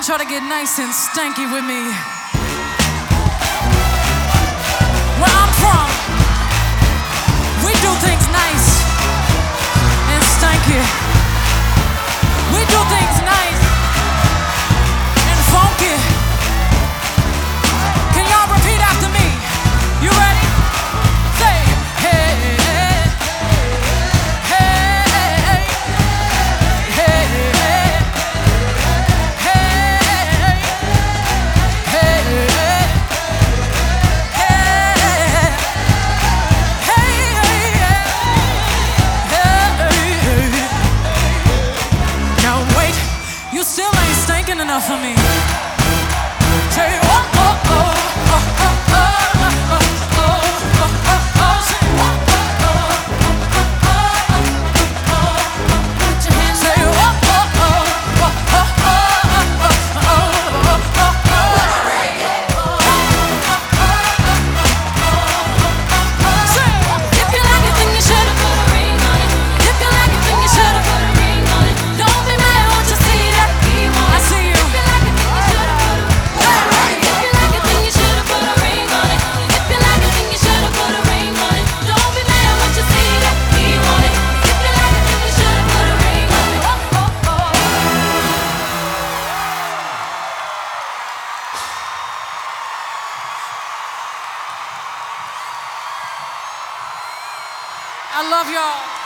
want y'all to get nice and stanky with me. Where I'm from, we do things nice and stanky. We do things nice and funky. Can y'all repeat after me? You ready? Say, hey, hey, hey, hey, now wait, you still ain't stinking enough for me. Say, oh, oh, oh, oh, oh, oh, oh, oh, oh, oh, say, oh, oh, oh, oh, oh, put your hands say, oh, oh, oh, oh, oh, oh, oh, oh, say, if you like it, then you should've put a ring on it. If you like it, then you should've put a ring on it. Don't be mad, won't you see that? I see you. If you like it, then you should've put a ring on it. If you like it, then you should've put a ring on it. Don't be mad, won't you see that? He want it. If you like it, then you should've put a ring on it. Oh, oh, oh. I love y'all.